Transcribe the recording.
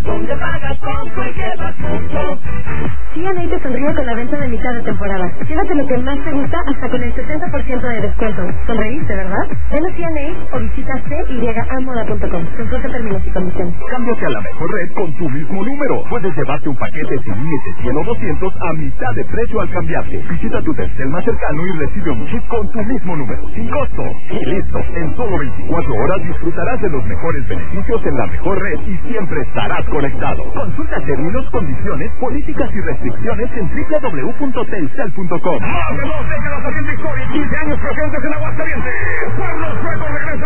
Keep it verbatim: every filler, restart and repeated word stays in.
donde pagas poco y llevas mucho. C N A te sonríe con la venta de mitad de temporada. Llévate lo que más te gusta hasta con el setenta por ciento de descuento. Sonreíste, ¿verdad? Ven a C N A o visita c y a moda punto com. Consulta términos y condiciones. Cámbiate a la mejor red con tu mismo número. Puedes llevarte un paquete sin límites cien o doscientos a mitad de precio al cambiarte. Visita tu Telcel más cercano y recibe un chip con tu mismo número, sin costo. Y listo. En solo veinticuatro horas disfrutarás de los mejores beneficios en la mejor red y siempre estarás conectado. Consulta términos, condiciones, políticas y restricciones en doble u doble u doble u punto telcel punto com. Más de dos décadas haciendo historia y quince años presentes en Aguascalientes. Pueblo Sueco regresa